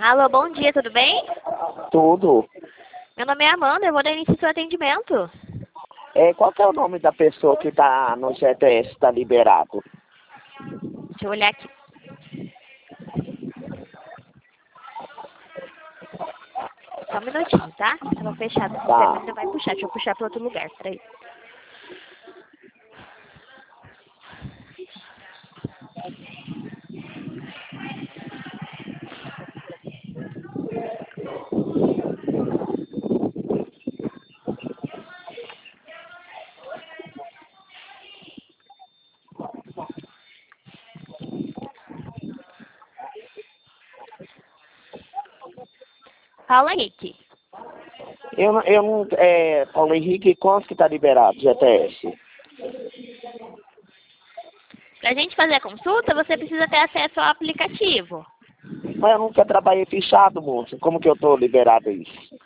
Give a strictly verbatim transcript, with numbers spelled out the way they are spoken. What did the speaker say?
Alô, bom dia, tudo bem? Tudo. Meu nome é Amanda, eu vou dar início ao seu atendimento. É, qual que é o nome da pessoa que está no G T S, está liberado? Deixa eu olhar aqui. Só um minutinho, tá? Tava fechado o sistema, Tá. ainda vai puxar. Deixa eu puxar para outro lugar, peraí. Paulo Henrique. Eu, não- eu não... É, Paulo Henrique, quanto que está liberado, G T S? Pra gente fazer a consulta, você precisa ter acesso ao aplicativo. Mas eu nunca trabalhei fechado, moço. Como que eu estou liberado isso?